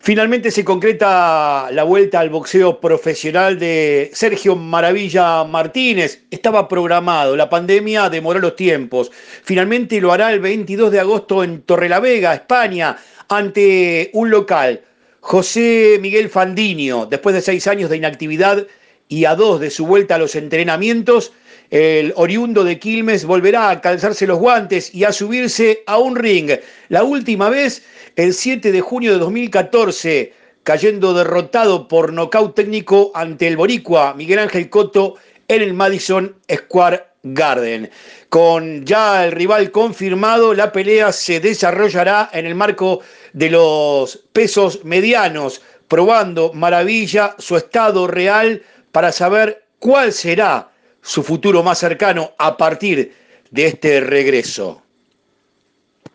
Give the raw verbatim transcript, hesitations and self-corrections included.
Finalmente se concreta la vuelta al boxeo profesional de Sergio Maravilla Martínez. Estaba programado, la pandemia demoró los tiempos. Finalmente lo hará el veintidós de agosto en Torrelavega, España, ante un local, José Miguel Fandiño. Después de seis años de inactividad y a dos de su vuelta a los entrenamientos, el oriundo de Quilmes volverá a calzarse los guantes y a subirse a un ring. La última vez, el siete de junio de dos mil catorce, cayendo derrotado por nocaut técnico ante el boricua Miguel Ángel Cotto en el Madison Square Garden. Con ya el rival confirmado, la pelea se desarrollará en el marco de los pesos medianos, probando Maravilla su estado real para saber cuál será su futuro más cercano a partir de este regreso.